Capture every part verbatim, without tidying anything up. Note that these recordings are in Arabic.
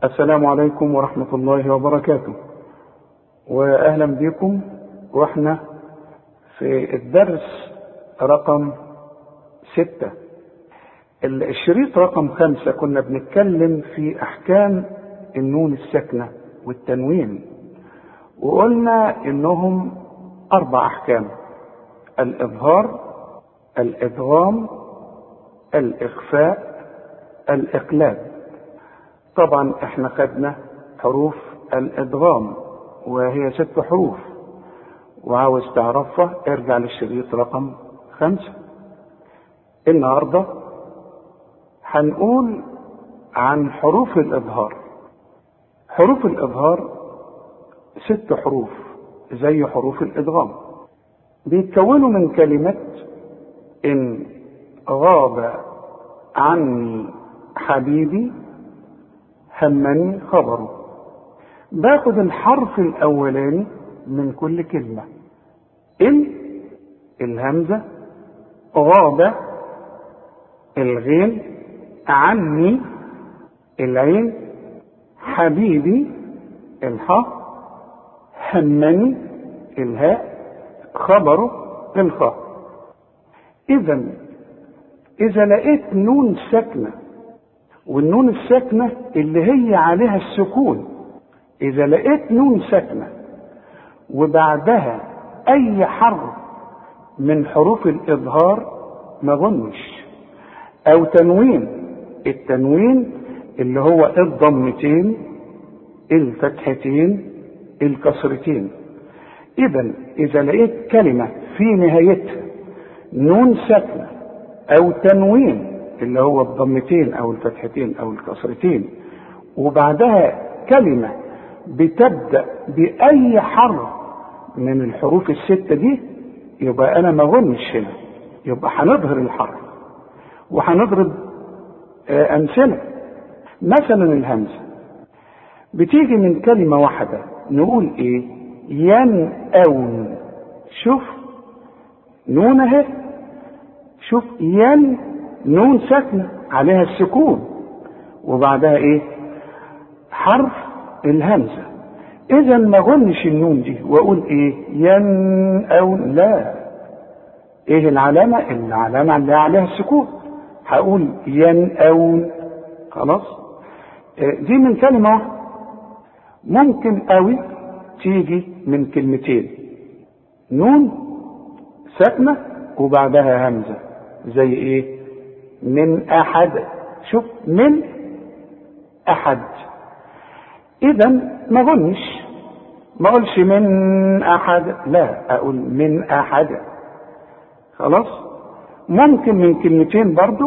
السلام عليكم ورحمة الله وبركاته، وأهلا بكم. وإحنا في الدرس رقم ستة. الشريط رقم خمسة كنا بنتكلم في أحكام النون الساكنة والتنوين، وقلنا إنهم أربع أحكام: الإظهار، الإدغام، الإخفاء، الإقلاب. طبعا احنا خدنا حروف الإدغام وهي ست حروف، وعاوز تعرفها ارجع للشريط رقم خمسة. النهاردة هنقول عن حروف الإظهار. حروف الإظهار ست حروف زي حروف الإدغام، بيتكونوا من كلمة إن غاب عني حبيبي همني خبره. باخد الحرف الأولاني من كل كلمة: إن الهمزة، غاب الغين، عني العين، حبيبي الحاء، همني الهاء، خبره الخاء. إذا إذا لقيت نون ساكنة، والنون الساكنة اللي هي عليها السكون، إذا لقيت نون ساكنة وبعدها أي حرف من حروف الإظهار ما ظنش، أو تنوين، التنوين اللي هو الضمتين، الفتحتين، الكسرتين. إذا إذا لقيت كلمة في نهايتها نون ساكنة أو تنوين اللي هو الضمتين أو الفتحتين أو الكسرتين، وبعدها كلمة بتبدأ بأي حرف من الحروف الستة دي، يبقى أنا ما ظنش هنا، يبقى هنظهر الحرف وهنضرب أمثلة. مثلا الهمزة بتيجي من كلمة واحدة، نقول إيه؟ ينأون. شوف نون اهي، شوف ين نون ساكنة عليها السكون وبعدها ايه؟ حرف الهمزة. اذا ما غنش النون دي واقول ايه؟ ين او لا. ايه العلامة؟ العلامة اللي عليها السكون، هقول ين او. خلاص، دي من كلمة واحدة. ممكن قوي تيجي من كلمتين، نون ساكنة وبعدها همزة، زي ايه؟ من احد. شوف من احد. اذا ما ظنش، ما اقولش من احد، لا، اقول من احد. خلاص. ممكن من كلمتين برضو،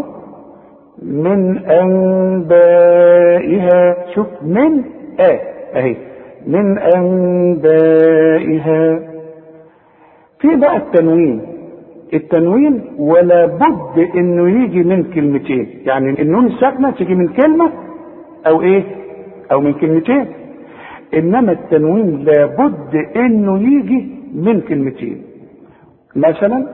من انبائها. شوف من اه اهي، من انبائها. في بقى التنوين. التنوين ولا بد انه يجي من كلمتين، يعني النون الساكنه تيجي من كلمه او ايه؟ او من كلمتين. انما التنوين لا بد انه يجي من كلمتين. مثلا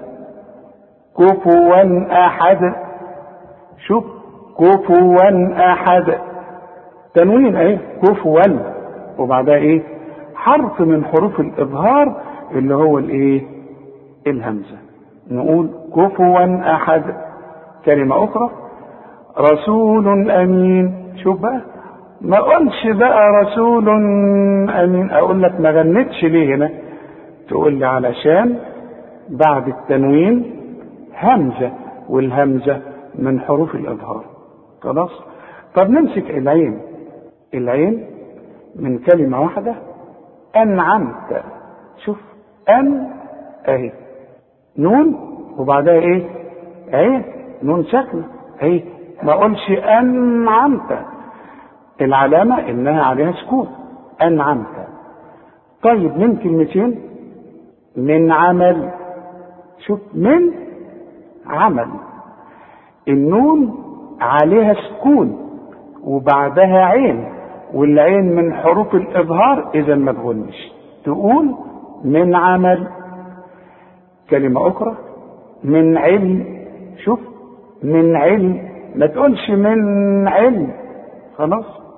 كفوا احد. شوف كفوا احد، تنوين اهي، كفوا، وبعدها ايه؟ حرف من حروف الاظهار اللي هو الايه؟ الهمزه. نقول كفوا احد. كلمة اخرى رسول امين. شوف بقى، ما اقولش بقى رسول امين، اقول لك ما غنتش ليه هنا؟ تقول لي علشان بعد التنوين همزة، والهمزة من حروف الاظهار. خلاص. طب نمسك العين. العين من كلمة واحدة، انعمت. شوف ان اهي، نون وبعدها ايه؟ عين، نون ساكنه اهي. ما اقولش انعمت، العلامه انها عليها سكون، انعمت. طيب من كلمتين، من عمل. شوف من عمل، النون عليها سكون وبعدها عين، والعين من حروف الاظهار، اذا ما تغنش، تقول من عمل. كلمة أخرى من علم. شوف من علم، ما تقولش من علم. خلاص.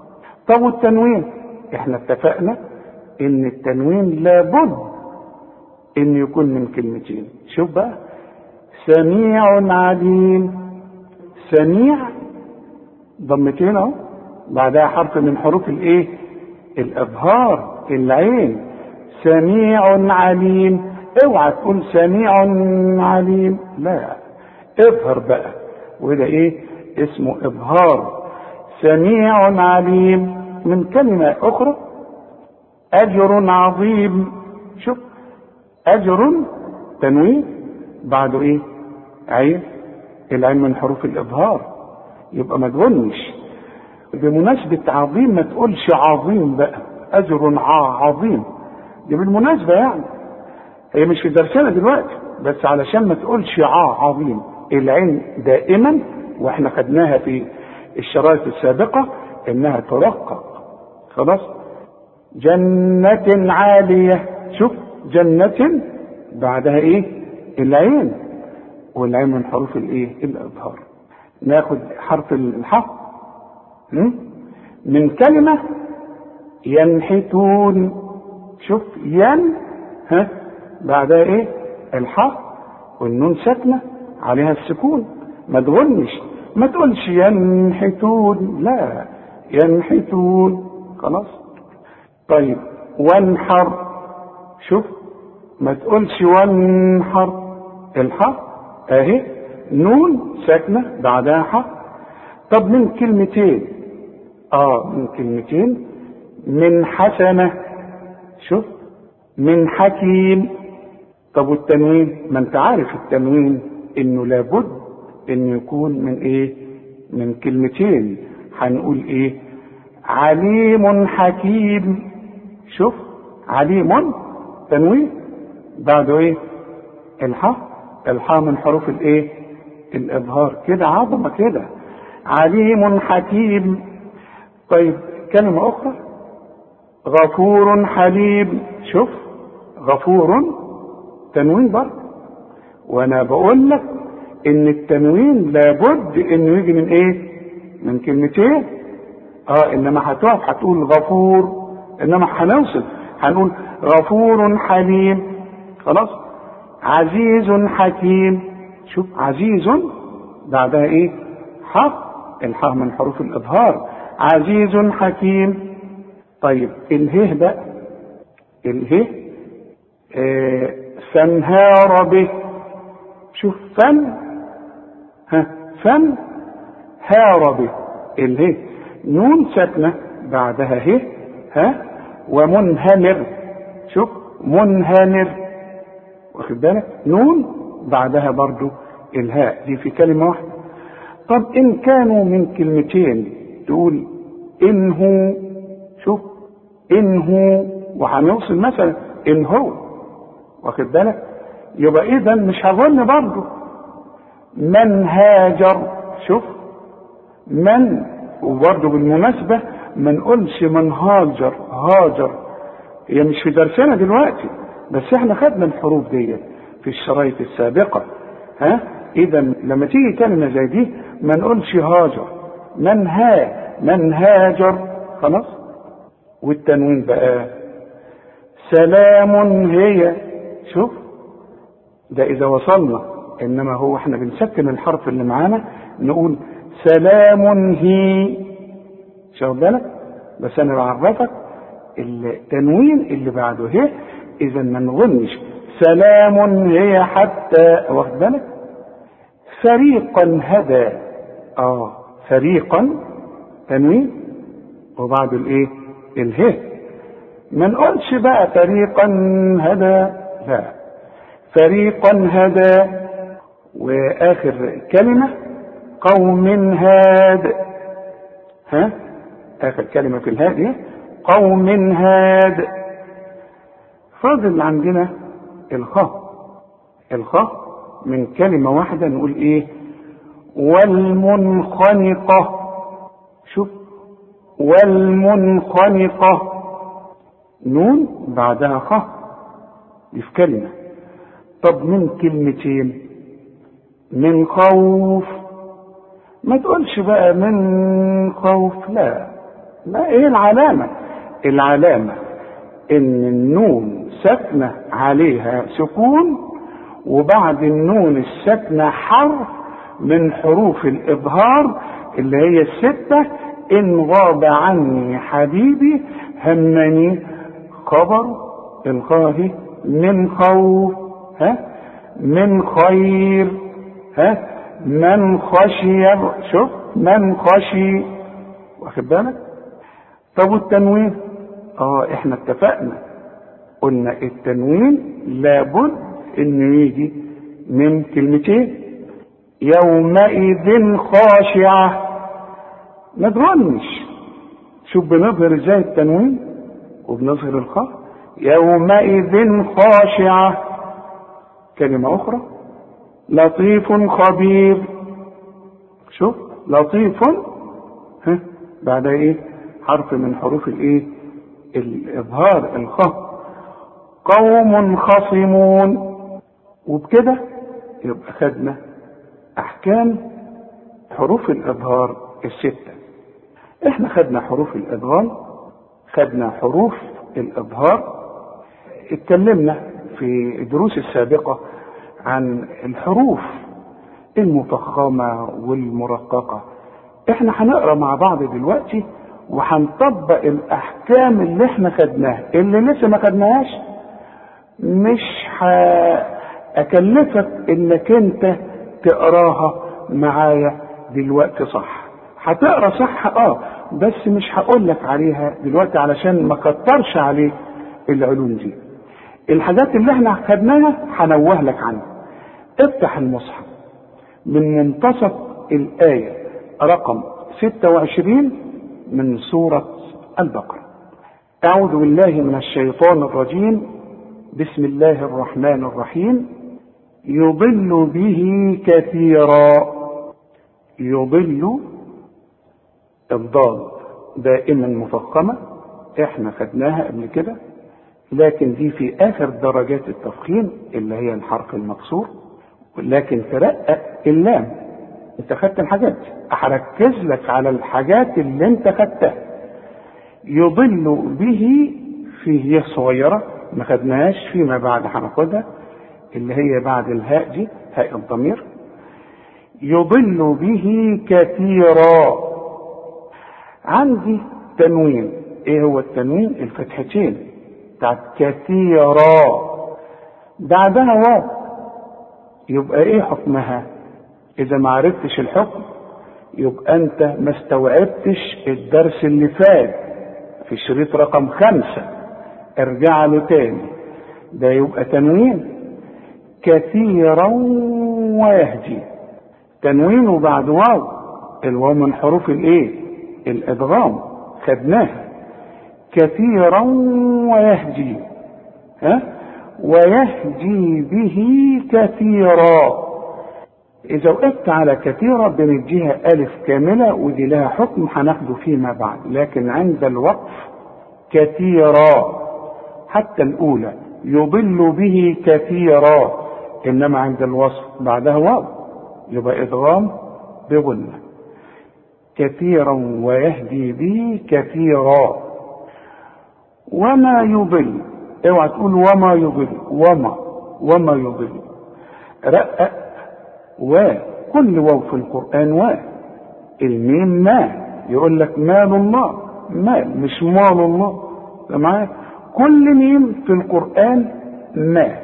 طب والتنوين؟ احنا اتفقنا ان التنوين لابد ان يكون من كلمتين. شوف بقى، سميع عليم. سميع ضمتين اهو، بعدها حرف من حروف الايه؟ الابهار، العين. سميع عليم. اوعى تقول سميع عليم، لا، اظهر بقى، وده ايه؟ اسمه ابهار. سميع عليم. من كلمة اخرى، اجر عظيم. شوف، اجر تنوين بعده ايه؟ عين، العين من حروف الابهار، يبقى ما تغنش. بمناسبة عظيم ما تقولش عظيم بقى، اجر عظيم، دي بالمناسبة يعني، هي مش في درسنا دلوقتي، بس علشان ما تقولش ع عظيم. العين دائما، واحنا خدناها في الشرائط السابقة، انها ترقق. خلاص. جنة عالية. شوف، جنة بعدها ايه؟ العين، والعين من حروف الايه؟ الابهار. ناخد حرف الحاء من كلمة ينحتون. شوف، ين ها بعدها ايه؟ الحاء، والنون ساكنة عليها السكون، ما تغنش، ما تقولش ينحتون، لا، ينحتون. خلاص. طيب، وانحر. شوف، ما تقولش وانحر، الحاء اهي، نون ساكنة بعدها حاء. طب من كلمتين، اه من كلمتين، من حسنة. شوف، من حكيم. طب والتنوين؟ ما انت عارف التنوين انه لابد انه يكون من ايه؟ من كلمتين. هنقول ايه؟ عليم حكيم. شوف، عليم تنوين بعده ايه؟ الحاء، الحاء من حروف الايه؟ الابهار. كده عظمه كده، عليم حكيم. طيب، كلمه اخرى، غفور حليم. شوف، غفور تنوين برضه، وانا بقول لك ان التنوين لابد انه يجي من ايه؟ من كلمتين. اه انما هتقف هتقول غفور، انما هنوصل هنقول غفور حليم. خلاص. عزيز حكيم. شوف، عزيز بعدها ايه؟ حاء، الحاء من حروف الابهار. عزيز حكيم. طيب، اله بقى، اله آه فانهار به. شوف، فن ها فن هار به، اله نون ساكنه بعدها ه ها، ومنهمر. شوف، منهمر، واخد بالك؟ نون بعدها برضو الهاء، دي في كلمه واحده. طب ان كانوا من كلمتين تقول انه. شوف، انه، وهنوصل مثلا ان هو، واخد بالك؟ يبقى اذا مش هظن برضه. من هاجر. شوف، من، وبرضه بالمناسبة ما نقولش من هاجر. هاجر هي مش في درسنا دلوقتي، بس احنا خدنا الحروف دي في الشرايط السابقة. ها، اذا لما تيجي كلمة زي دي ما نقولش هاجر، من ها من هاجر. خلاص. والتنوين بقى، سلام هي. شوف، ده اذا وصلنا، انما هو احنا بنسكن الحرف اللي معانا نقول سلام هي. شوف بالك، بس انا بعرفك التنوين اللي بعده هي، اذا ما نغنش سلام هي حتى، واخد بالك؟ فريقا هدى. اه فريقا تنوين وبعد الايه؟ اله. ما نقولش بقى فريقا هدى، لا، فريقا هدى. واخر كلمة قوم هاد. ها، اخر كلمة في الهادي قوم هاد. فاضل عندنا الخاء. الخاء من كلمة واحدة نقول ايه؟ والمنخنقة. شوف، والمنخنقة، نون بعدها خاء، دي في كلمة. طب من كلمتين، من خوف. ما تقولش بقى من خوف، لا، ما ايه العلامة؟ العلامة ان النون ساكنة عليها سكون، وبعد النون الساكنة حرف من حروف الإظهار اللي هي الستة. إن غاب عني حبيبي همني خبر الخاه من خوف، ها من خير، ها من خشي. شوف من خشي، واخد بالك؟ طب والتنوين؟ اه احنا اتفقنا قلنا التنوين لابد انه يجي من كلمتين. يومئذ خاشعة، ما تغنش. شوف بنظهر ازاي التنوين وبنظهر الخاء. يومئذ خاشعة. كلمة اخرى لطيف خبير. شوف لطيف، ها بعد ايه؟ حرف من حروف الايه؟ الاظهار الخاء. قوم خصمون. وبكده يبقى خدنا احكام حروف الاظهار الستة. احنا خدنا حروف الادغام، خدنا حروف الاظهار. اتكلمنا في الدروس السابقة عن الحروف المفخمة والمرققة. احنا هنقرا مع بعض دلوقتي وهنطبق الاحكام اللي احنا خدناها. اللي لسه ما خدناهاش مش هأكلفك انك انت تقراها معايا دلوقتي صح. هتقرا صح اه بس مش هقول لك عليها دلوقتي علشان ما كترش عليك العلوم دي. الحاجات اللي احنا خدناها هنوه لك عنها. افتح المصحف من منتصف الآية رقم ستة وعشرين من سورة البقرة. أعوذ بالله من الشيطان الرجيم. بسم الله الرحمن الرحيم. يضل به كثيرا. يضل الضاد دائما مفخمة، احنا خدناها قبل كده، لكن دي في اخر درجات التفخيم اللي هي الحرف المكسور. لكن ترقق اللام. انت خدت الحاجات، هركز لك على الحاجات اللي انت خدتها. يضل به فيه صغيرة ما خدناهاش، فيما بعد هناخدها اللي هي بعد الهاء دي، هاء الضمير. يضل به كثيرا. عندي تنوين. ايه هو التنوين؟ الفتحتين بتاعت كثيرا بعدها واو. يبقى ايه حكمها؟ اذا ما عرفتش الحكم يبقى انت ما استوعبتش الدرس اللي فات في شريط رقم خمسة. ارجع له تاني. ده يبقى تنوين كثيرا ويهدي. تنوين وبعد واو. الواو من حروف الايه؟ الادغام، خدناها. كثيرا ويهدي، ها ويهدي به كثيرا. اذا وقفت على كثيرا بنديها الف كاملة، ودي لها حكم هناخده فيما بعد. لكن عند الوقف كثيرا حتى الاولى يضل به كثيرا، انما عند الوصف بعدها واو يبقى ادغام بغنة. كثيرا ويهدي به كثيرا. وما يضل، اوعى تقول وما يضل، وما وما يضل. رقق وكل واو في القرآن و. الميم ما، يقول لك مال الله، مال مش مال الله. معاك كل ميم في القرآن ما.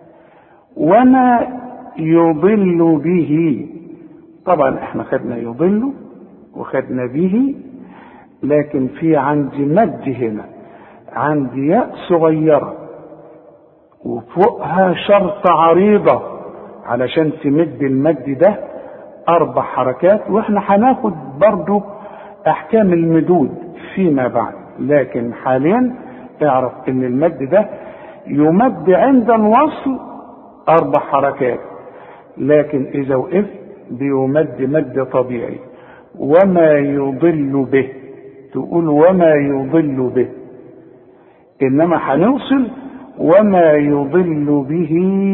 وما يضل به. طبعا احنا خدنا يضل وخدنا به، لكن في عندي مد هنا، عندي ياء صغيرة وفوقها شرطة عريضة علشان تمد المد ده اربع حركات. واحنا هناخد برضو احكام المدود فيما بعد، لكن حاليا اعرف ان المد ده يمد عند الوصل اربع حركات، لكن اذا وقف بيمد مد طبيعي. وما يضل به، تقول وما يضل به، انما هنوصل وما يضل به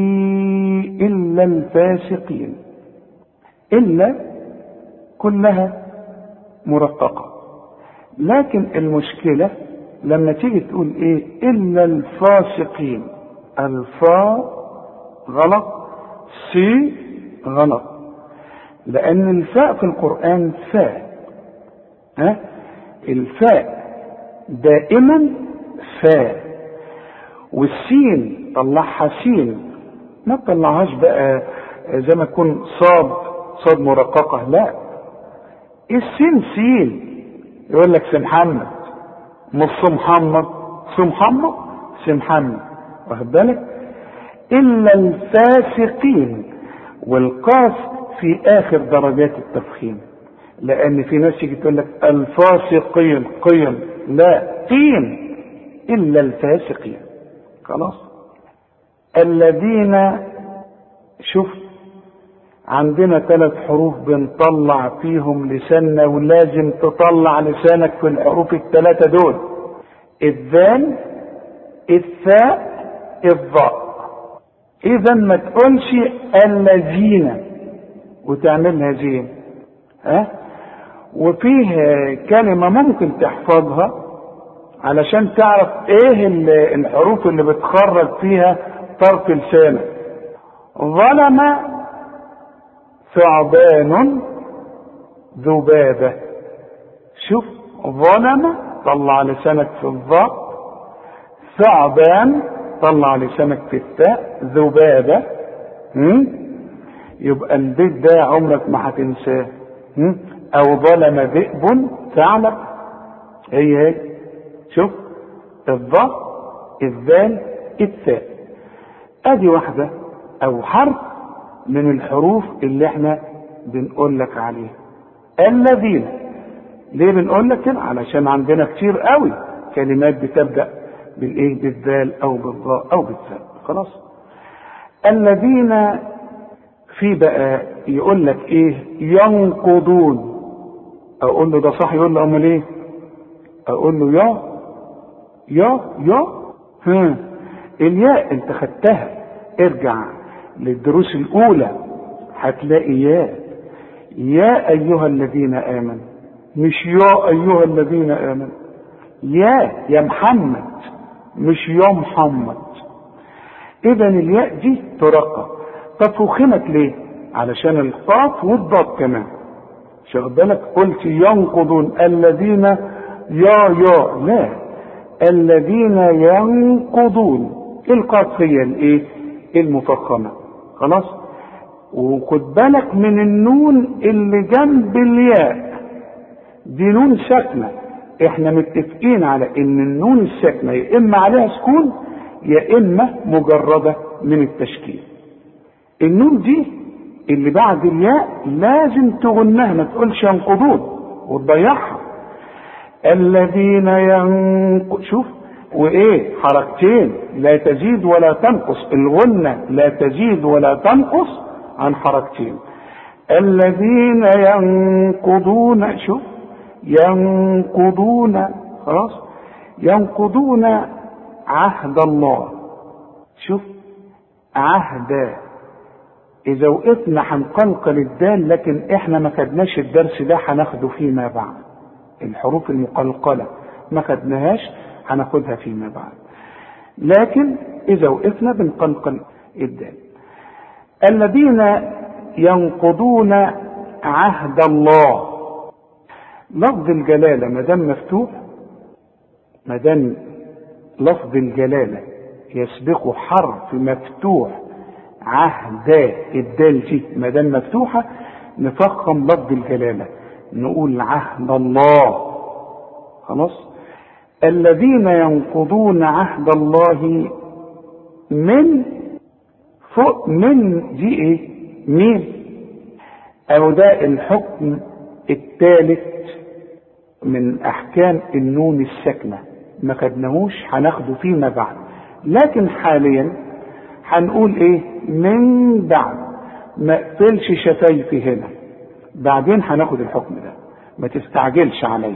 الا الفاسقين. الا كلها مرققة، لكن المشكلة لما تيجي تقول ايه الا الفاسقين، الفاء غلط، سي غلط، لان الفاء في القرآن فاء، ها الفاء دائما فاء، والسين طلعها سين، ما تطلعهاش بقى زي ما تكون صاد صاد مرققة، لا السين سين. يقول لك سمحمد مش محمد، سمحمد سمحمد، واخد بالك؟ الا الفاسقين، والقاف في اخر درجات التفخيم، لان في ناس يجي تقول لك الفاسقين قيم، لا قيم، الا الفاسقين. خلاص. الذين، شوف عندنا ثلاث حروف بنطلع فيهم لساننا، ولازم تطلع لسانك في الحروف الثلاثة دول، الذال الثاء الضاء. اذا ما تقولش الذين وتعملها زين، ها. وفيه كلمة ممكن تحفظها علشان تعرف ايه الحروف اللي بتخرج فيها طرف لسانك. ظلم ثعبان ذبابة، شوف ظلم طلع لسانك في الضاء، ثعبان طلع لسانك في التاء، ذبابة. يبقى البيت ده عمرك ما هتنساه. او ظلم ذئب ثعلب، هي هي، شوف الضاء الذال الثاء، ادي واحدة او حرف من الحروف اللي احنا بنقول لك عليها. الذين، ليه بنقول لك كده؟ علشان عندنا كتير قوي كلمات بتبدأ بالايه، بالذال او بالضاء او بالثاء. خلاص. الذين في بقى يقول لك ايه، ينقضون، اقول له ده صح، يقول له امال ايه؟ اقول له يا يا يا ها الياء انت خدتها، ارجع للدروس الاولى هتلاقي يا يا ايها الذين امنوا، مش يا ايها الذين امنوا، يا يا محمد مش يا محمد. اذا الياء دي ترقى. طب فخمت ليه؟ علشان القاف والضاد كمان، شغل بالك، قلت ينقضون الذين يا يا، لا الذين ينقضون، القاف هي الايه، المفخمه. خلاص. وخد بالك من النون اللي جنب الياء، دي نون ساكنه، احنا متفقين على ان النون الساكنه يا اما عليها سكون يا اما مجرده من التشكيل. النون دي اللي بعد الياء لازم تغنها، ما تقولش ينقضون وتضيعها. الذين ينقضون، شوف وايه، حركتين لا تزيد ولا تنقص، الغنة لا تزيد ولا تنقص عن حركتين. الذين ينقضون، شوف ينقضون، خلاص، ينقضون عهد الله، شوف عهد. اذا وقفنا هنقلقل الدال، لكن احنا ما خدناش الدرس ده، هناخده فيما بعد. الحروف المقلقلة ما خدناهاش، هناخدها فيما بعد، لكن اذا وقفنا بنقلقل الدال. الذين ينقضون عهد الله، لفظ الجلالة ما دام مفتوح، ما دام لفظ الجلالة يسبقه حرف مفتوح، عهد الدال دي ما دام مفتوحة نفخم لفظ الجلالة، نقول عهد الله. خلاص. الذين ينقضون عهد الله من فوق، من دي ايه، مين، او ده الحكم الثالث من احكام النون الساكنة، ما خدناهوش، هناخده فيما بعد، لكن حاليا هنقول ايه، من بعد، ما اقفلش شفايفي هنا، بعدين هناخد الحكم ده، ما تستعجلش عليا.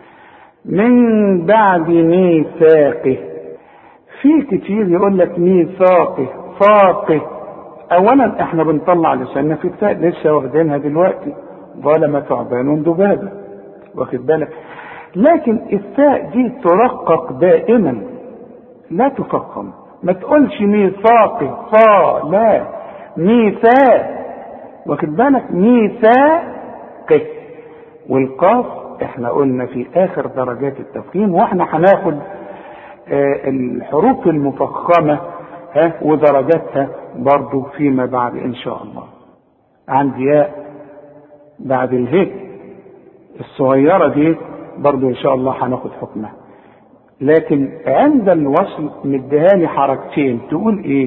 من بعد ميثاقه، في كتير يقول لك ميثاقه فاقه. اولا احنا بنطلع لساننا في التاء، لسه واخدينها دلوقتي، ظلم ثعبان ذبابه، واخد بالك؟ لكن الثاء دي ترقق دائما لا تفخم. ما تقولش ميثاق صا، لا، ميثاق، واخد بالك، ميثاق. والقاف احنا قلنا في اخر درجات التفخيم، واحنا هناخد آه الحروف المفخمة ها ودرجاتها برضو فيما بعد ان شاء الله. عندي ياء بعد الهاء الصغيرة دي برضو ان شاء الله هناخد حكمها، لكن عند الوصل مديهالي حركتين، تقول ايه؟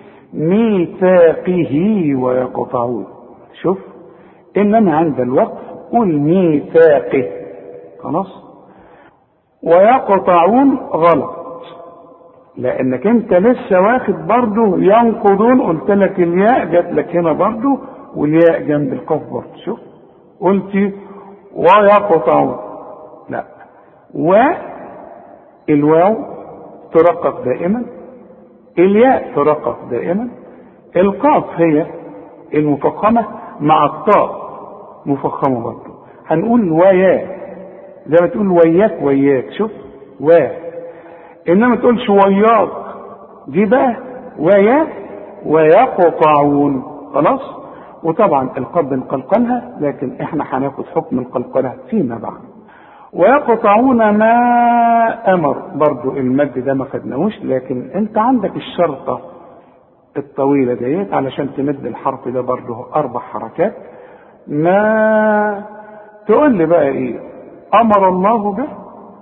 ميثاقه ويقطعون. شوف، انما عند الوقف قول ميثاقه، خلاص. ويقطعون غلط، لانك انت لسه واخد برضو ينقضون، قلت لك الياء جات لك هنا برضو والياء جنب القاف برضو. شوف، قلت ويقطعون، لا، والواو ترقق دائما، الياء ترقق دائما، القاف هي المفخمة مع الطاء مفخمة برضو. هنقول ويا زي ما تقول وياك وياك، شوف، و، انما تقولش وياك، دي بقى ويا ويقطعون، خلاص. وطبعا القاف بنقلقلها، لكن احنا هناخد حكم القلقلة فيما بعد. ويقطعون ما امر، برضو المد ده ما خدناهوش، لكن انت عندك الشرطة الطويلة ديت علشان تمد الحرف ده برضو اربع حركات. ما تقول لي بقى ايه؟ امر الله به،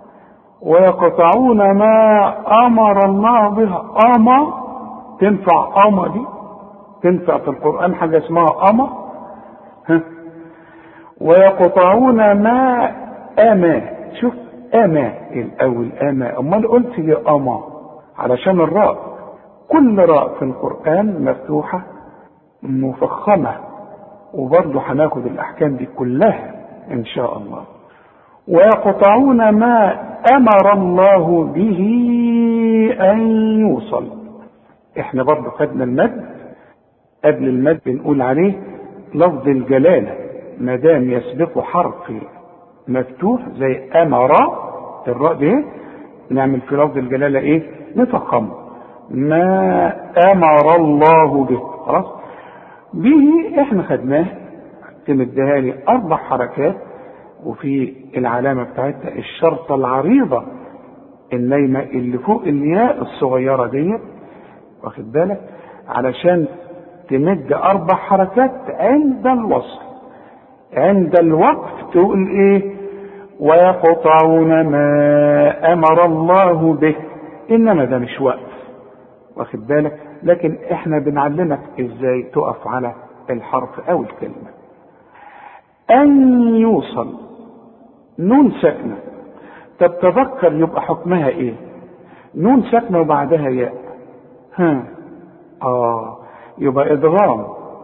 ويقطعون ما امر الله به. اما تنفع، اما دي تنفع في القرآن حاجة اسمها اما، ها. ويقطعون ما اما، شوف، اما الاول، اما، امال قلت لي اما علشان الراء، كل راء في القرآن مفتوحة مفخمة، وبرضه هناخد الاحكام دي كلها ان شاء الله. ويقطعون ما امر الله به ان يوصل. احنا برضه خدنا المد، قبل المد بنقول عليه لفظ الجلالة، ما دام يسبقه حرف مفتوح زي امر، الراء دي نعمل في لفظ الجلالة ايه؟ نفخمه، ما امر الله به، خلاص. به احنا خدناه، تمدها لي اربع حركات، وفي العلامة بتاعتها الشرطة العريضة النايمة اللي فوق الياء الصغيرة دي، واخد بالك، علشان تمد اربع حركات عند الوصل. عند الوقف تقول ايه؟ ويقطعون ما امر الله به، انما ده مش وقف، واخد بالك، لكن احنا بنعلمك ازاي تقف على الحرف او الكلمة. ان يوصل، نون ساكنة، طب تذكر يبقى حكمها ايه؟ نون ساكنة وبعدها ياء، ها، اه، يبقى ادغام.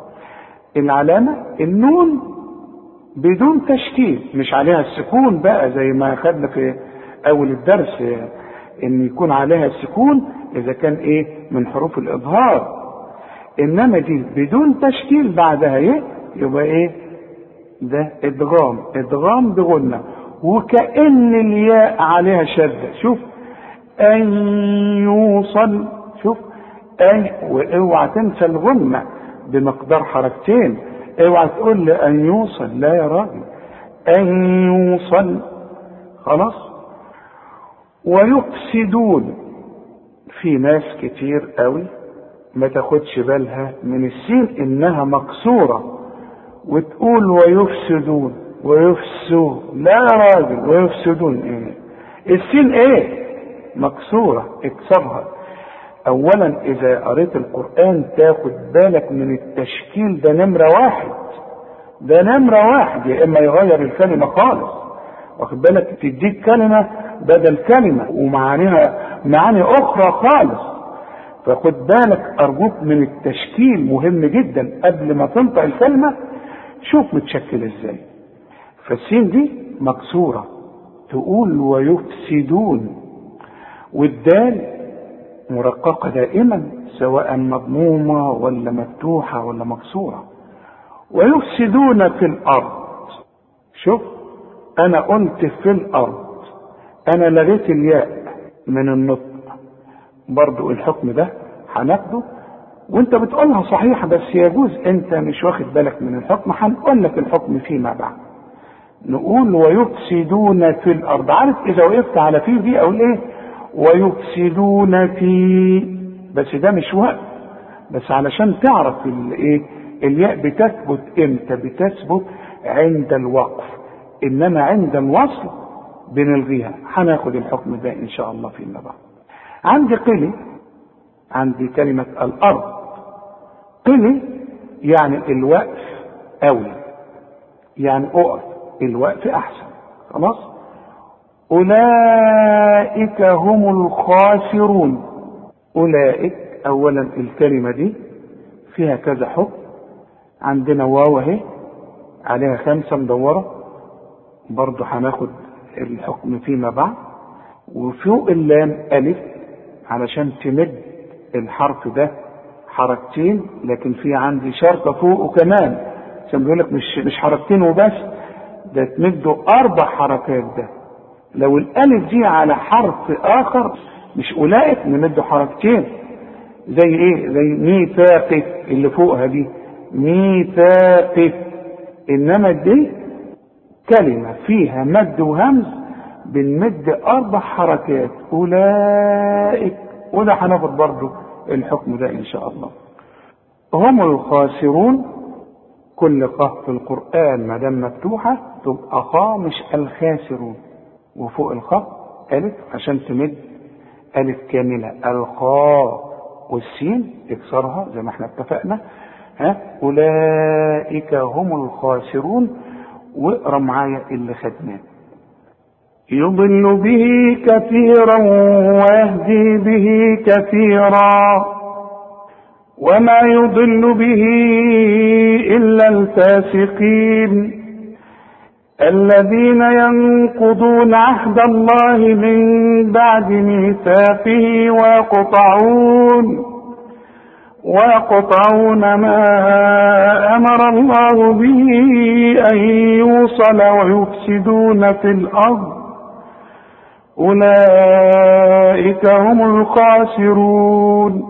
العلامة النون بدون تشكيل، مش عليها السكون بقى زي ما خدنا في اول الدرس ان يكون عليها السكون اذا كان ايه من حروف الاظهار، انما دي بدون تشكيل بعدها ايه، يبقى ايه ده؟ ادغام. ادغام بغنة، وكأن الياء عليها شدة. شوف، ان يوصل، شوف، اي، واوعى تنسى الغنة بمقدار حركتين، اوعى تقول لي ان يوصل، لا يا راجل، ان يوصل، خلاص. ويفسدون، في ناس كتير قوي ما تاخدش بالها من السين انها مكسورة وتقول ويفسدون، ويفسدون، لا يا راجل، ويفسدون ايه؟ السين ايه؟ مكسورة، اكسرها. اولا اذا قريت القرآن تاخد بالك من التشكيل، ده نمرة واحد، ده نمرة واحد، يا اما يغير الكلمة خالص، واخد بالك، تديك كلمة بدل كلمة ومعانيها معاني اخرى خالص. فخد بالك ارجوك من التشكيل، مهم جدا قبل ما تنطق الكلمة شوف متشكل ازاي. فالسين دي مكسورة تقول ويفسدون، والدال مرققة دائما سواء مضمومة ولا مفتوحة ولا مكسورة. ويفسدون في الارض، شوف انا قلت في الارض، انا لغيت الياء من النطق، برضو الحكم ده هناخده، وانت بتقولها صحيح بس يجوز انت مش واخد بالك من الحكم، هنقول لك الحكم فيما بعد. نقول ويفسدون في الارض، عارف اذا وقفت على في دي اقول ايه؟ ويفسدون في، بس ده مش وقت، بس علشان تعرف الايه الياء بتثبت امتى، بتثبت عند الوقف، انما عند الوصل بنلغيها. هناخد الحكم ده ان شاء الله فيما بعد. عندي قلي، عندي كلمة الارض، قلي يعني الوقف اولى، يعني اقف، الوقف احسن. خلاص. اولئك هم الخاسرون. اولئك اولا الكلمة دي فيها كذا حكم، عندنا واو اهي عليها خمسة مدورة، برضو هناخد الحكم فيما بعد. وفوق اللام الف علشان تمد الحرف ده حركتين، لكن في عندي شرطة فوقه كمان عشان بيقول لك مش مش حركتين وبس، ده تمده اربع حركات. ده لو الالف دي على حرف اخر مش اولئك نمده حركتين، زي ايه؟ زي ميثاقك اللي فوقها دي، ميثاقك. انما دي كلمة فيها مد وهمز بنمد اربع حركات، اولئك. وده هناخد برضو الحكم ده ان شاء الله. هم الخاسرون، كل خاء في القرآن ما دام مفتوحة تبقى خاء مش الخاسرون، وفوق الخاء ألف عشان تمد ألف كاملة. الخاء والسين تكسرها زي ما احنا اتفقنا. ها أولئك هم الخاسرون. واقرا معايا اللي خدناه. يضل به كثيرا ويهدي به كثيرا وما يضل به إلا الفاسقين الذين ينقضون عهد الله من بعد ميثاقه ويقطعون ويقطعون ما أمر الله به أن يوصل ويفسدون في الأرض أولئك هم الخاسرون.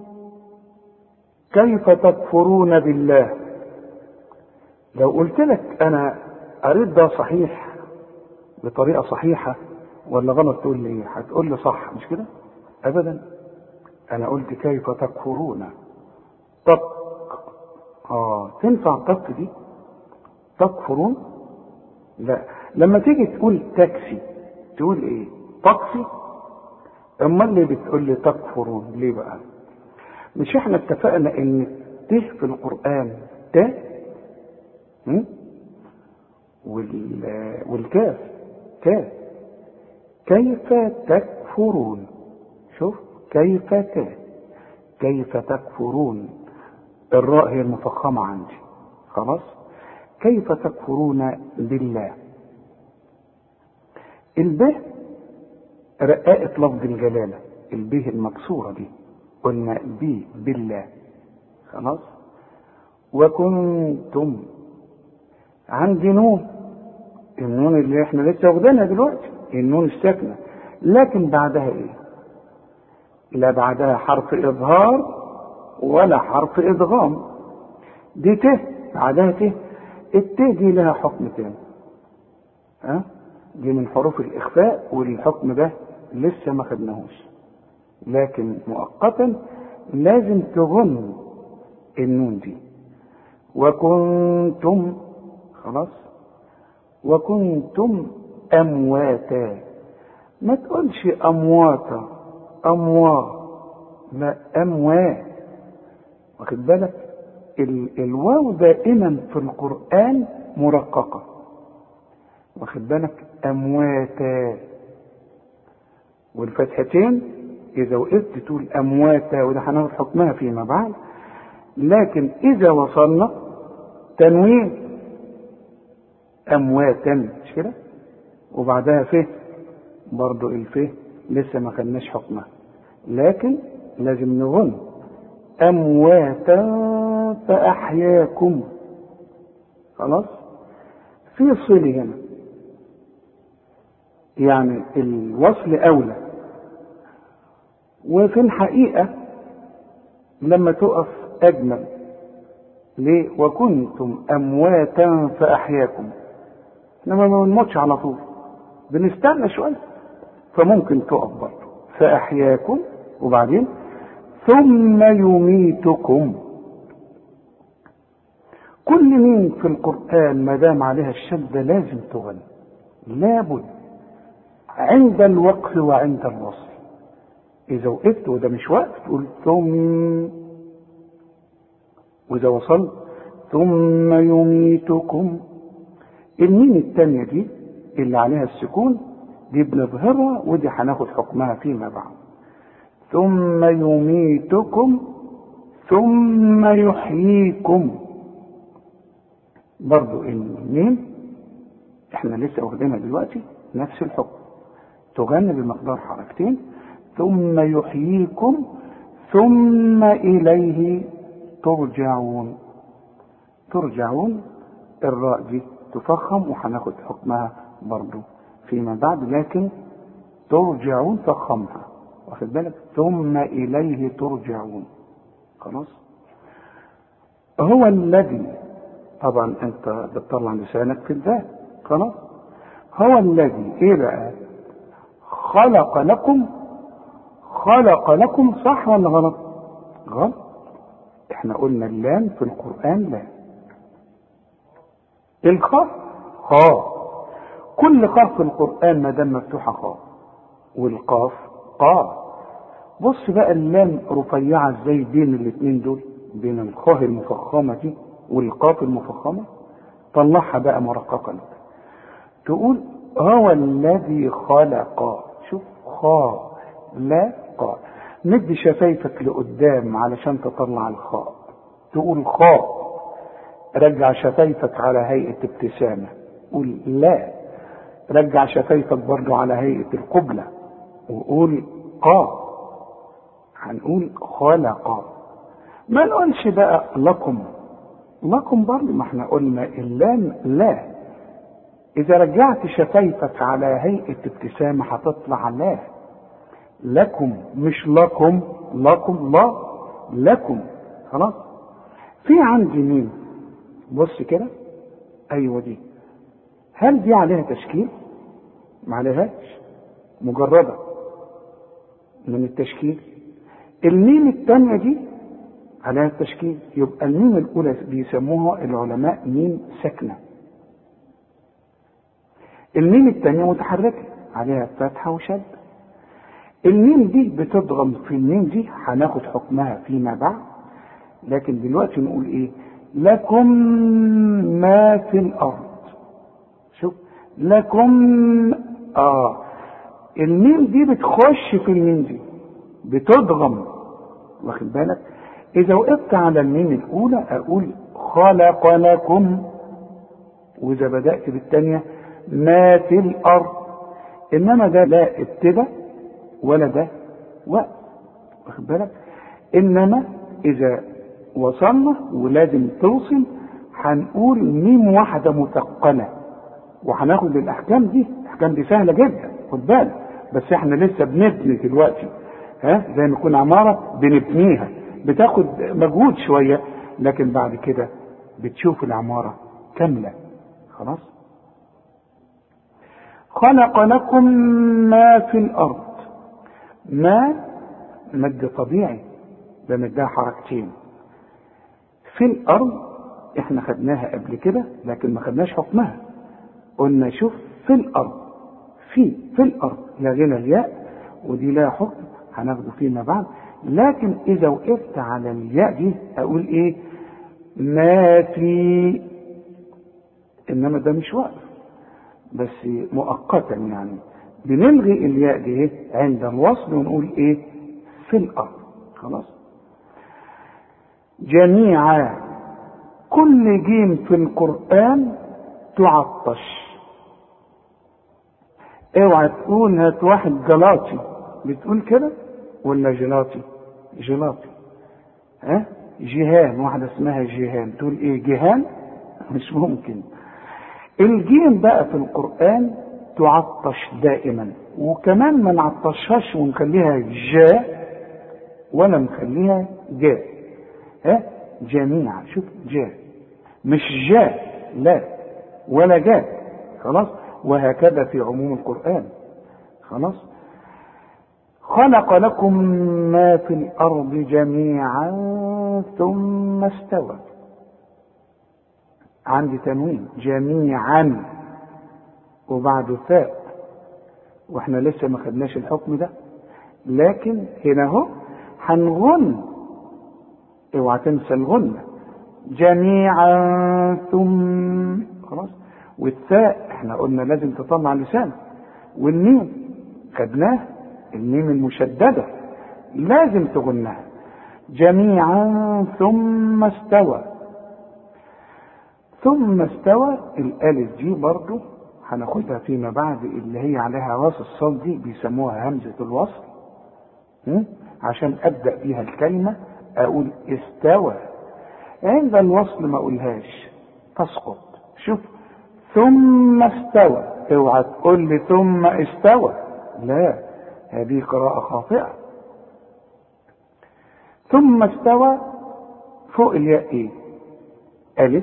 كيف تكفرون بالله؟ لو قلت لك انا قريت ده صحيح بطريقة صحيحة ولا غلط تقول لي هتقول لي صح، مش كده؟ ابدا. انا قلت كيف تكفرون. طق اه تنفع طق دي؟ تكفرون؟ لا. لما تيجي تقول تكفي تقول ايه؟ تكفي. امال اللي بتقول لي تكفرون ليه بقى؟ مش احنا اتفقنا ان ت في القرآن ت والكاف كاف. كيف تكفرون؟ شوف كيف ت كيف تكفرون، الراء هي المفخمة عندي. خلاص. كيف تكفرون بالله. الب رقاقة لفظ الجلالة، البه المكسورة دي قلنا بي بالله. خلاص. وكنتم عندي نون، النون اللي احنا لسه واخدينها دلوقتي، النون الساكنه، لكن بعدها ايه؟ لا بعدها حرف اظهار ولا حرف ادغام. دي ت بعدها ت. الت دي لها حكم تاني، ها؟ دي من حروف الاخفاء والحكم ده لسه ما خدناهوش، لكن مؤقتا لازم تغن النون دي. وكنتم خلاص. وكنتم امواتا، ما تقولش امواتا اموا، لا اموات. واخد بالك؟ ال الواو دائما في القرآن مرققة. واخد بالك؟ امواتا. والفتحتين اذا وقفت تقول امواتا، وده هناخد حكمها فيما بعد. لكن اذا وصلنا تنوين امواتا، مش كده؟ وبعدها ف، برضو الف لسه ما خدناش حكمها، لكن لازم نغن امواتا فاحياكم. خلاص. في صلة هنا يعني الوصل أولى. وفي الحقيقة لما تقف أجمل. ليه؟ وكنتم أمواتا فأحياكم. لما ما بنموتش على طول، بنستنى شوية، فممكن تقف برضه فأحياكم وبعدين ثم يميتكم. كل مين في القرآن ما دام عليها الشدة لازم تغني، لابد عند الوقف وعند الوصل. إذا وقفت وده مش وقف تقول ثم، وإذا وصلت ثم يميتكم. الميم التانية دي اللي عليها السكون دي بنظهرها، ودي هناخد حكمها فيما بعد. ثم يميتكم ثم يحييكم. برضو الميم احنا لسه واخدينها دلوقتي نفس الحكم، تغني بمقدار حركتين. ثم يحييكم ثم إليه ترجعون. ترجعون الراء دي تفخم وهناخد حكمها برضو فيما بعد، لكن ترجعون فخمها، واخد بالك؟ ثم إليه ترجعون. خلاص. هو الذي، طبعا انت بتطلع لسانك في الذات. خلاص. هو الذي ايه بقى؟ خلق لكم. خلق لكم صح ولا غلط؟ غلط. احنا قلنا اللام في القرآن لا. الخاء خاء. كل خاء في القرآن ما دام مفتوحة خاء، والقاف قاف. بص بقى اللام رفيعة ازاي بين الاثنين دول، بين الخاء المفخمة دي والقاف المفخمة. طلعها بقى مرققا، تقول هو الذي خلق. شوف خاء لا قاء. مد شفايفك لقدام علشان تطلع الخاء، تقول خاء. رجع شفايفك على هيئة ابتسامة، قول لا. رجع شفايفك برضو على هيئة القبلة وقول قاء. هنقول خلق. ما نقولش بقى لكم. لكم برضو ما احنا قلنا اللام لا. اذا رجعت شفايفك على هيئة ابتسامة هتطلع لا. لكم مش لكم. لكم لا، لكم. خلاص. في عندي مين؟ بص كده. ايوه دي. هل دي عليها تشكيل؟ ما عليهاش، مجردة من التشكيل. الميم الثانية دي عليها التشكيل، يبقى الميم الاولى بيسموها العلماء ميم ساكنة. الميم الثانية متحركة عليها فتحة وشد. الميم دي بتضغم في الميم دي، هناخد حكمها فيما بعد. لكن دلوقتي نقول ايه؟ لكم ما في الارض. شوف لكم. اه الميم دي بتخش في الميم دي، بتضغم، واخد بالك؟ اذا وقفت على الميم الاولى اقول خلق لكم، واذا بدأت بالثانية ما في الارض. انما ده لا ابتدى ولا ده وقت، واخد بالك؟ انما اذا وصلنا ولازم توصل هنقول ميم واحدة مثقلة، وهناخد الاحكام دي. الاحكام دي سهلة جدا، خد بالك، بس احنا لسه بنبني دلوقتي. ها زي ما يكون عمارة بنبنيها، بتاخد مجهود شوية، لكن بعد كده بتشوف العمارة كاملة. خلاص. خلق لكم ما في الارض. ما مد طبيعي بمدها حركتين. في الارض احنا خدناها قبل كده لكن ما خدناش حكمها. قلنا شوف في الارض، في في الارض لا غنى الياء، ودي لها حكم هناخده فيما بعد. لكن اذا وقفت على الياء دي اقول ايه؟ ما في. انما ده مش وقف، بس مؤقتا، يعني بنلغي الياء دي عند الوصل ونقول ايه؟ في الارض. خلاص. جميعا. كل جيم في القرآن تعطش. اوعى تقول هات واحد جلاطي، بتقول كده ولا جلاطي؟ جلاطي. ها جيهان، واحدة اسمها جيهان، تقول ايه؟ جيهان؟ مش ممكن. الجيم بقى في القرآن تعطش دائما، وكمان ما نعطشهاش ونخليها جاء ولا نخليها جاء. ها جميعا، شوف جاء مش جاء لا ولا جاء. خلاص. وهكذا في عموم القرآن. خلاص. خلق لكم ما في الأرض جميعا ثم استوى. عندي تنوين جميعا وبعد فاء، واحنا لسه ما خدناش الحكم ده، لكن هنا اهو هنغن. اوعى تنسى الغنة. جميعا ثم. خلاص. والثاء احنا قلنا لازم تطلع لسانك. والميم خدناه، الميم المشددة لازم تغنها. جميعا ثم استوى. ثم استوى الالف دي برضو هناخدها فيما بعد، اللي هي عليها راس الصاد دي بيسموها همزة الوصل، عشان ابدأ بيها الكلمة اقول استوى. عند الوصل ما اقولهاش تسقط. شوف ثم استوى، اوعى تقول لي ثم استوى، لا، هذه قراءة خاطئة. ثم استوى فوق الياء ايه؟ الف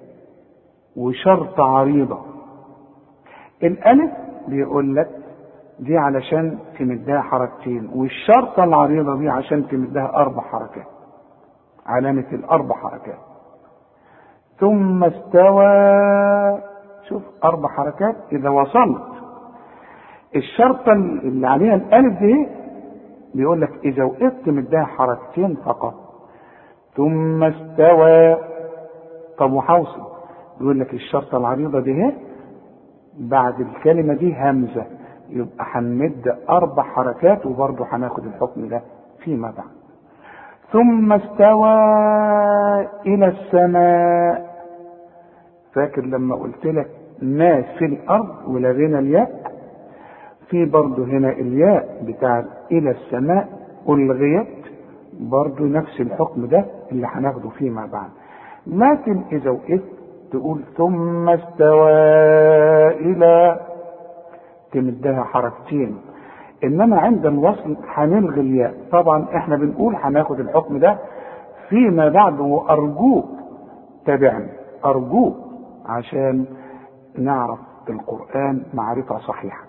وشرط عريضة. الالف بيقول لك دي علشان تمدها حركتين، والشرطة العريضة دي عشان تمدها اربع حركات، علامة الاربع حركات. ثم استوى، شوف اربع حركات. اذا وصلت الشرطة اللي عليها الالف دي بيقول لك اذا وقفت مدها حركتين فقط. ثم استوى. طب وحوصل بيقول لك الشرطة العريضة دي بعد الكلمة دي همزة، يبقى هنمد اربع حركات، وبرضه هناخد الحكم ده فيما بعد. ثم استوى الى السماء. فاكر لما قلت لك ما في الارض ولغينا الياء؟ في برضه هنا الياء بتاع الى السماء الغيت، برضه نفس الحكم ده اللي هناخده فيما بعد. لكن اذا وقفت تقول ثم استوى الى، تمدها حركتين. انما عند الوصل هنلغي الياء. طبعا احنا بنقول هناخد الحكم ده فيما بعد، وارجوك تابعني ارجوك عشان نعرف القرآن معرفة صحيحة.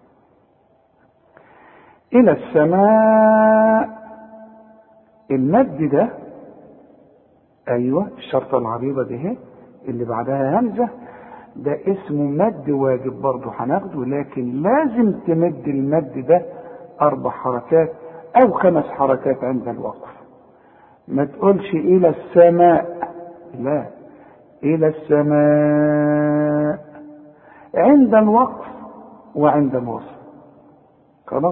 الى السماء المد ده، ايوه الشرطة العريضة دي اللي بعدها همزة، ده اسمه مد واجب برضه هناخده، لكن لازم تمد المد ده اربع حركات او خمس حركات عند الوقف. ما تقولش الى السماء، لا، الى السماء عند الوقف وعند الوصل. خلاص.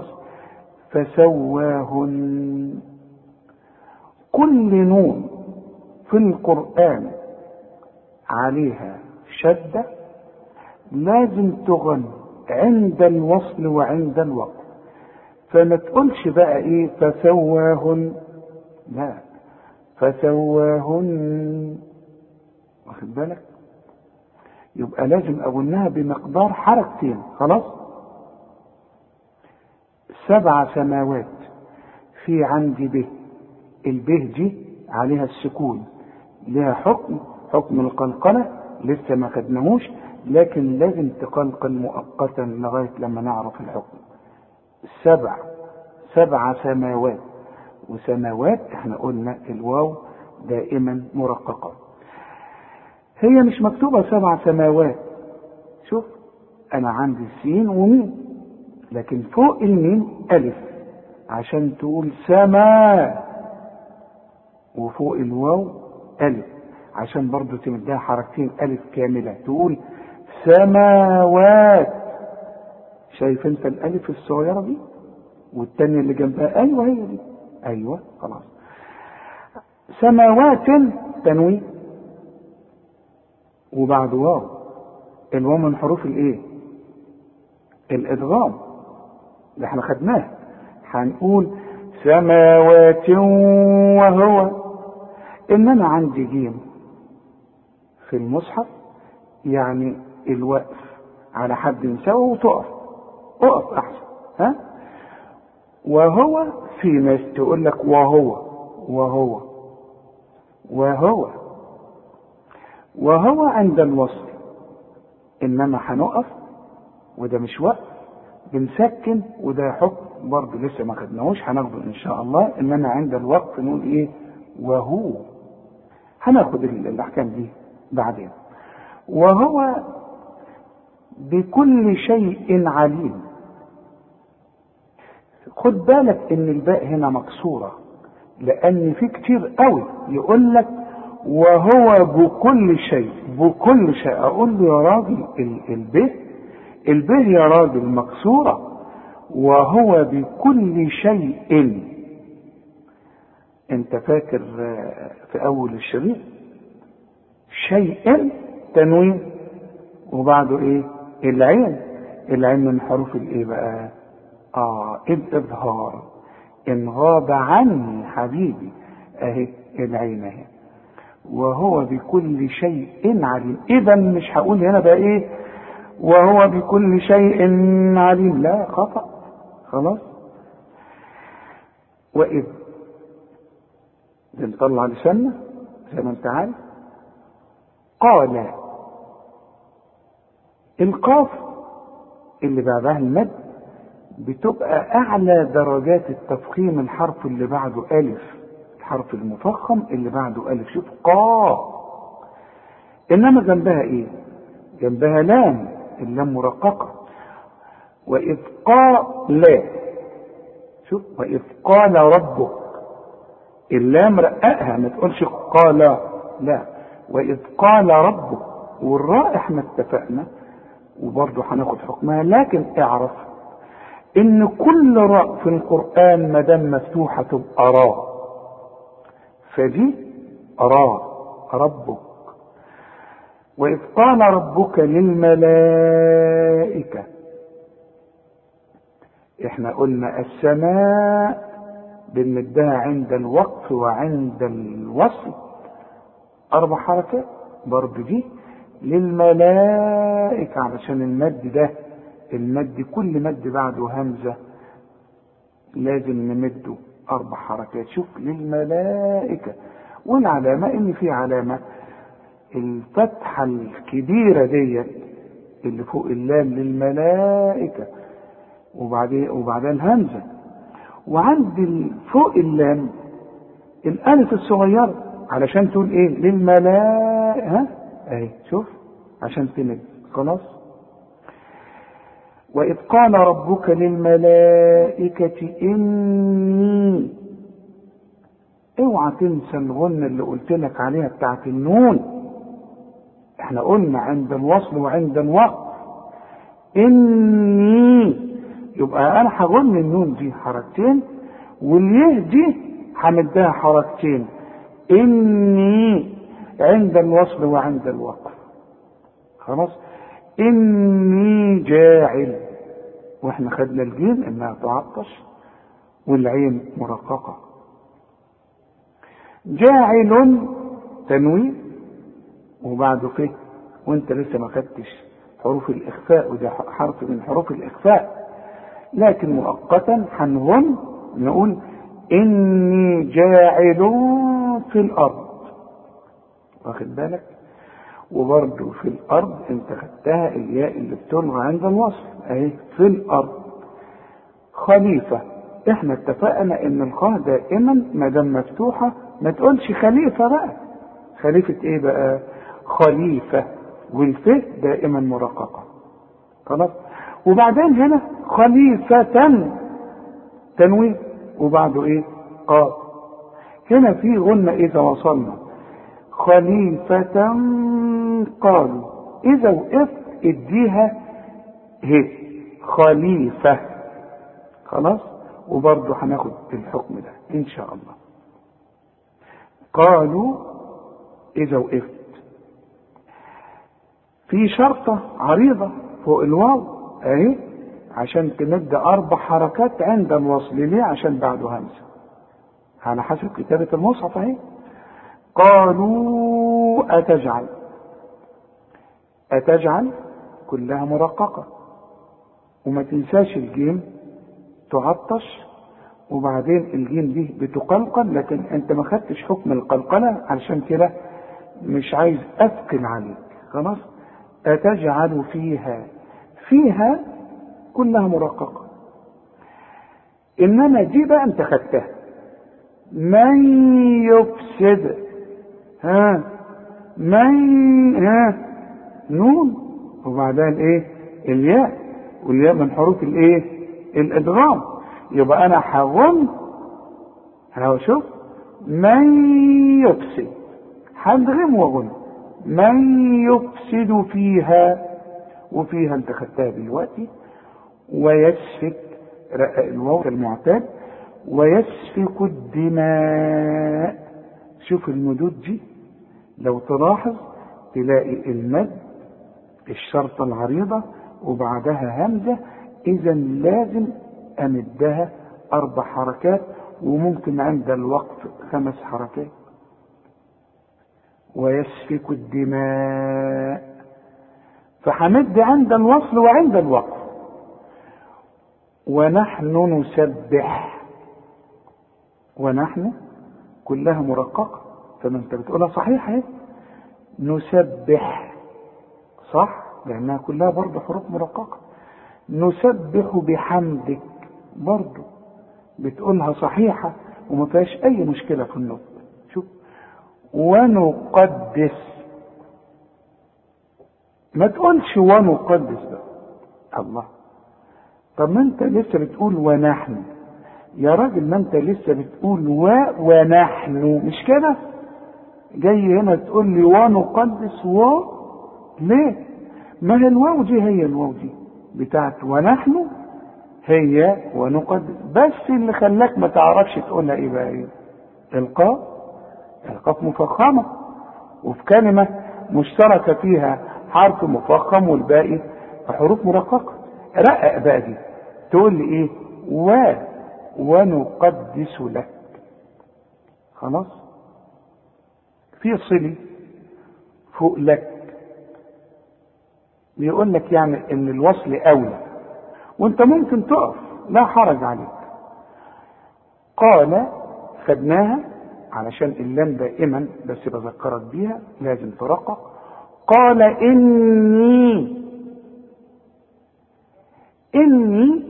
فسواهن. كل نون في القرآن عليها شدة لازم تغن عند الوصل وعند الوقف. فما تقولش بقى ايه فسواهن، لا، فسواهن. واخد بالك؟ يبقى لازم اقولها بمقدار حركتين. خلاص. سبع سماوات. في عندي به، البه دي عليها السكون، لها حكم حكم القلقلة لسه ما خدناهوش، لكن لازم تقلقل مؤقتا لغاية لما نعرف الحكم. سبع سبع سماوات. وسماوات احنا قلنا الواو دائما مرققة. هي مش مكتوبة سبع سماوات. شوف انا عندي سين وميم، لكن فوق الميم الف عشان تقول سما، وفوق الواو الف عشان برضو تمدها حركتين الف كاملة تقول سماوات. شايف انت الالف الصغيرة دي والتانية اللي جنبها؟ ايوه هي دي. ايوه خلاص. سماوات تنوين وبعد واو. الواو من حروف الايه؟ الادغام اللي احنا خدناه. هنقول سماوات وهو. انما عندي جيم في المصحف يعني الوقف على حد يساوي وتقف، اقف احسن. ها؟ وهو في ناس تقول لك وهو وهو وهو وهو عند الوصل، انما هنقف وده مش وقت، بنسكن وده حكم برضه لسه ما خدناهوش، هناخده ان شاء الله. انما عند الوقف نقول ايه؟ وهو. هناخد الاحكام دي بعدين. وهو بكل شيء عليم. خد بالك ان الباء هنا مكسورة، لان في كتير قوي يقول لك وهو بكل شيء، بكل شيء. اقول له يا راجل الباء الباء يا راجل مكسورة، وهو بكل شيء. انت فاكر في اول الشريط شيء تنوين وبعده ايه؟ العين. العين من حروف الايه بقى؟ اه الاظهار. ان غاب عني حبيبي اهي العين اهي. وهو بكل شيء عليم. اذا مش هقول هنا بقى ايه وهو بكل شيء عليم، لا خطأ خلاص. وإذ بنطلع لساننا زي ما انت عارف. قال القاف اللي بعدها المد بتبقى اعلى درجات التفخيم، الحرف اللي بعده الف، الحرف المفخم اللي بعده الف. شوف قا، انما جنبها ايه؟ جنبها لام، اللام مرققه. واذ قال، شوف واذ قال ربك، اللام رققها، ما تقولش قال، لا. واذ قال ربك، والراء احنا اتفقنا وبرضه هناخد حكمها، لكن اعرف ان كل راء في القرآن ما دام مفتوحة تبقى راء، فدي راء ربك. وإذ قال ربك للملائكة، احنا قلنا السماء بنمدها عند الوقف وعند الوصل اربع حركات، برضه دي للملائكة علشان المد ده، المد كل مد بعده همزة لازم نمده اربع حركات. شوف للملائكة، والعلامة ان في علامة الفتحة الكبيرة ديت اللي فوق اللام للملائكة، وبعدين وبعدين الهمزة، وعند فوق اللام الالف الصغيرة علشان تقول ايه للملائكة. ها اهي شوف عشان تمد خلاص. وإذ قال ربك للملائكة إني، اوعى تنسى الغنة اللي قلت لك عليها بتاعت النون. احنا قلنا عند الوصل وعند الوقف إني، يبقى أنا هغن النون دي حركتين واليه دي همدها حركتين. إني عند الوصل وعند الوقف خلاص. إني جاعل، واحنا خدنا الجيم انها تعطش والعين مرققة. جاعل تنوين وبعده فيه، وانت لسه ما خدتش حروف الاخفاء، وده حرف من حروف الاخفاء، لكن مؤقتا هنغن نقول اني جاعل في الارض، واخد بالك؟ وبرضه في الارض انت خدتها الياء اللي بتلغى عند الوصل اهي في الارض. خليفة، احنا اتفقنا ان الخاء دائما ما دام مفتوحة ما تقولش خليفة بقى، خليفة ايه بقى؟ خليفة، والفه دائما مرققة خلاص. وبعدين هنا خليفة تنوين وبعده ايه؟ قاف. هنا في غنة اذا وصلنا خليفة قالوا، اذا وقفت اديها هي خليفة خلاص. وبرضه هناخد الحكم ده ان شاء الله. قالوا اذا وقفت في شرطة عريضة فوق الواو اهي عشان تمد اربع حركات عند الوصل. ليه؟ عشان بعده همزة على حسب كتابة المصحف اهي. قالوا أتجعل، أتجعل كلها مرققة. وما تنساش الجيم تعطش، وبعدين الجيم دي بتقلقل، لكن انت ما خدتش حكم القلقلة، علشان كده مش عايز اثقل عليك. خلاص. أتجعل فيها، فيها كلها مرققة. انما دي بقى انت خدتها، من يفسد، ها من، ها نون وبعدها الايه الياء، والياء من حروف الايه الادغام. يبقى انا هغن، انا شوف من يفسد، هدغم وغن، من يفسد فيها، وفيها انت خدتها دلوقتي. ويسفك الواو المعتاد، ويسفك الدماء. شوف المدود دي لو تلاحظ تلاقي المد الشرطة العريضة وبعدها همزة، اذا لازم امدها اربع حركات، وممكن عند الوقف خمس حركات. ويسفك الدماء، فحمد عند الوصل وعند الوقف. ونحن نسبح، ونحن كلها مرققة، فما انت بتقولها صحيح اهي، نسبح صح لانها كلها برضه حروف مرققة. نسبح بحمدك برضه بتقولها صحيحة وما فيهاش اي مشكلة في النطق. شوف. ونقدس، ما تقولش ونقدس بقى. الله، طب ما انت لسه بتقول ونحن يا راجل، ما انت لسه بتقول و ونحن، مش كده؟ جاي هنا تقول لي ونقدس و، ليه؟ ما هي الواو دي هي الواو دي بتاعت ونحن هي ونقدس، بس اللي خلاك ما تعرفش تقولها ايه بقى؟ ايه؟ القاف. القاف مفخمة، وفي كلمة مشتركة فيها حرف مفخم والباقي حروف مرققة. رقق بقى دي، تقول لي ايه؟ و ونقدس لك. خلاص. في صلي فوق لك بيقول لك يعني ان الوصل اولى، وانت ممكن تقف لا حرج عليك. قال خدناها علشان اللام دائما بس بذكرك بيها لازم ترقق. قال اني، اني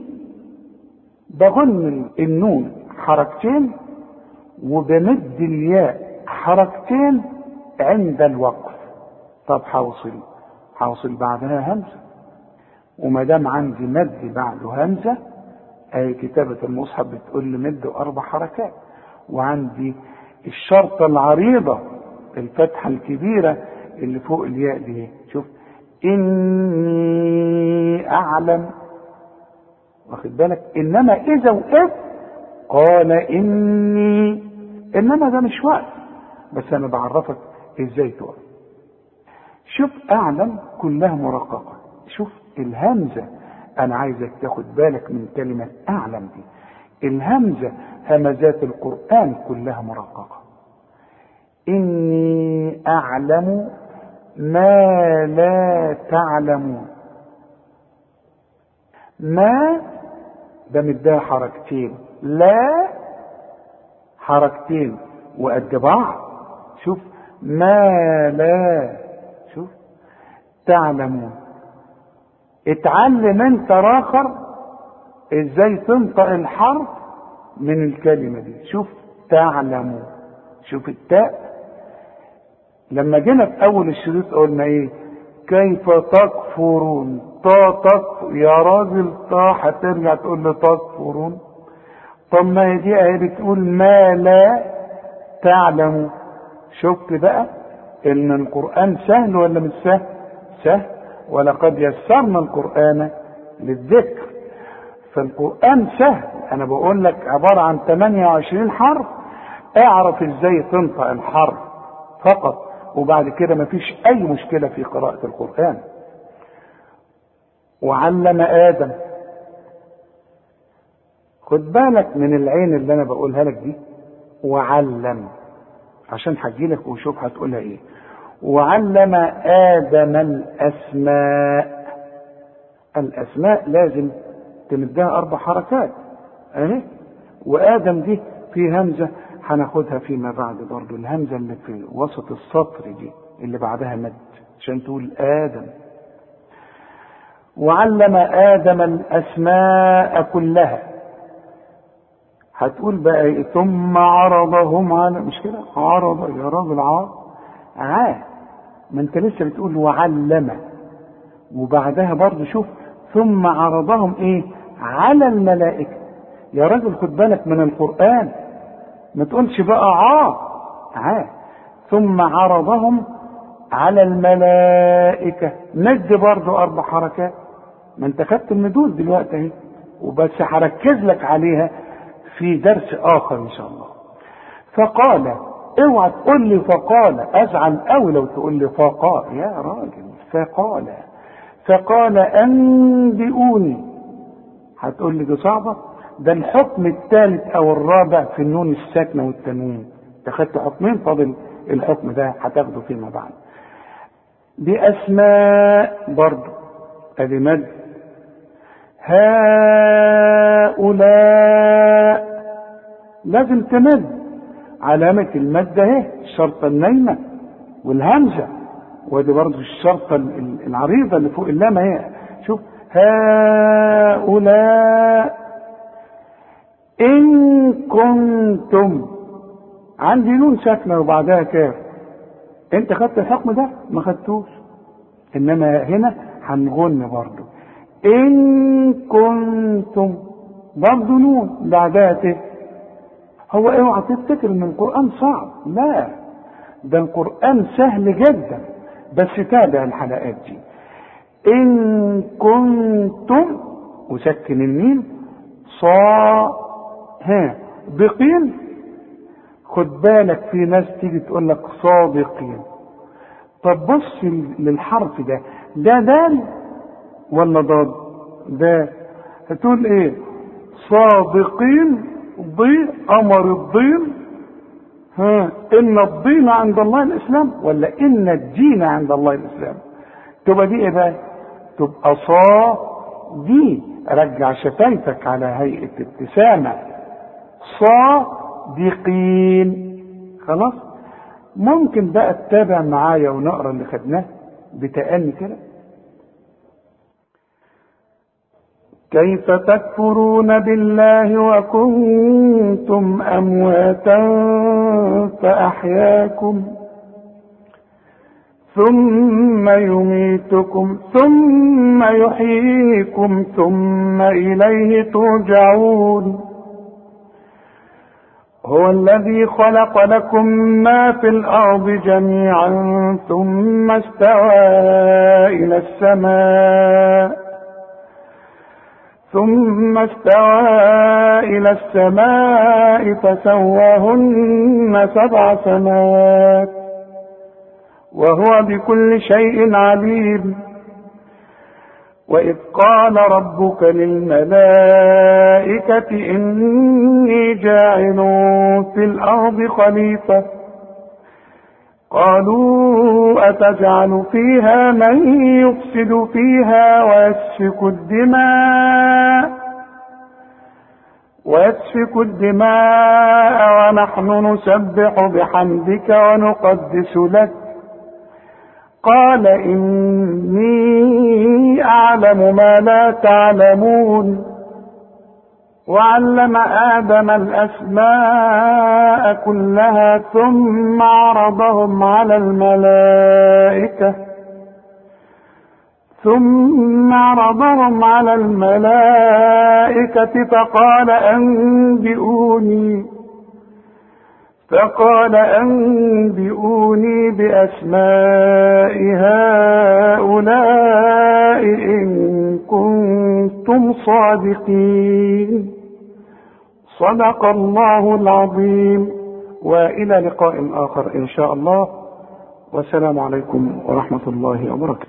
بغن النون حركتين وبمد الياء حركتين عند الوقف. طب حوصل، حوصل بعدها همزه، وما دام عندي مد بعده همزه، اي كتابه المصحف بتقول لي مد اربع حركات. وعندي الشرطه العريضه الفتحه الكبيره اللي فوق الياء دي. شوف. اني اعلم، واخد بالك؟ انما اذا وقف قال اني، انما ده مش وقف، بس انا بعرفك ازاي تقف. شوف اعلم كلها مرققة. شوف الهمزة، انا عايزك تاخد بالك من كلمة اعلم دي. الهمزة همزات القرآن كلها مرققة. اني اعلم ما لا تعلمون. ما ده مديها حركتين، لا حركتين وقد بعض. شوف. ما لا، شوف تعلمون. اتعلم انت راخر ازاي تنطق الحرف من الكلمة دي. شوف تعلمون، شوف التاء. لما جينا في اول الشريط قلنا ايه؟ كيف تكفرون. طا تكفر يا راجل، طا هترجع تقول لي تكفرون. طب ما هي دي اهي بتقول ما لا تعلموا. شفت بقى ان القرآن سهل ولا مش سهل؟ سهل. ولقد يسرنا القرآن للذكر. فالقرآن سهل. انا بقول لك عبارة عن ثمانية وعشرين حرف، اعرف ازاي تنطق الحرف فقط، وبعد كده مفيش اي مشكلة في قراءة القرآن. وعلم آدم. خد بالك من العين اللي انا بقولها لك دي، وعلم، عشان هجيلك وشوف هتقولها ايه. وعلم آدم الأسماء. الأسماء لازم تمدها أربع حركات أهي. وآدم دي في همزة هناخدها فيما بعد برضو، الهمزة اللي في وسط السطر دي اللي بعدها مد عشان تقول آدم. وعلم آدم الأسماء كلها، هتقول بقى إيه؟ ثم عرضهم على، مش كده؟ عرض يا راجل، عار عاه، ما انت لسه بتقول وعلم، وبعدها برضو شوف ثم عرضهم ايه على الملائكة. يا راجل خد بالك من القرآن، ما تقولش بقى عاه عاه. ثم عرضهم على الملائكة، مد برضو أربع حركات، ما انت خدت المدود دلوقتي اهي، وبس هركز لك عليها في درس آخر إن شاء الله. فقال، اوعى تقول لي فقال، أزعل أوي لو تقول لي فقال يا راجل. فقال فقال أنبئوني، هتقول لي دي صعبة، ده الحكم الثالث أو الرابع في النون الساكنة والتنوين، انت خدت حكمين، فاضل الحكم ده هتاخده فيما بعد. بأسماء برضه ادي مد. هؤلاء لازم تمد، علامة المد اهي الشرطة النايمة والهمزة، ودي برضه الشرطة العريضة اللي فوق اللام اهي. شوف هؤلاء إن كنتم، عندي نون ساكنة وبعدها كاف، انت خدت الحكم ده؟ ما خدتوش، انما هنا هنغن برضه. إن كنتم برضه نون بعدها ت. هو اوعى تفتكر ان القرآن صعب، لا ده القرآن سهل جدا، بس تابع الحلقات دي. إن كنتم وسكن الميم صا ها بقين. خد بالك في ناس تيجي تقول لك صادقين، طب بص للحرف ده، ده دال ولا ضاد؟ ده هتقول ايه؟ صادقين ضي امر الضين، ها ان الضين عند الله الاسلام ولا ان الدين عند الله الاسلام؟ تبقى دي ايه بقى؟ تبقى صا دي، رجع شفايفك على هيئة ابتسامة، صادقين. خلاص ممكن بقى تتابع معايا ونقرا اللي خدناه بتأني كده. كيف تكفرون بالله وكنتم أمواتا فأحياكم ثم يميتكم ثم يحييكم ثم إليه ترجعون. هو الذي خلق لكم ما في الأرض جميعا ثم استوى إلى السماء ثم استوى إلى السماء فسواهن سبع سماوات وهو بكل شيء عليم. وإذ قال ربك للملائكة إني جاعل في الأرض خليفة قالوا أتجعل فيها من يفسد فيها ويسفك الدماء ويسفك الدماء ونحن نسبح بحمدك ونقدس لك قال إني أعلم ما لا تعلمون. وعلم آدم الأسماء كلها ثم عرضهم على الملائكة ثم عرضهم على الملائكة فقال أنبئوني فقال أنبئوني بأسماء هؤلاء إن كنتم صادقين. صدق الله العظيم. وإلى لقاء آخر إن شاء الله، والسلام عليكم ورحمة الله وبركاته.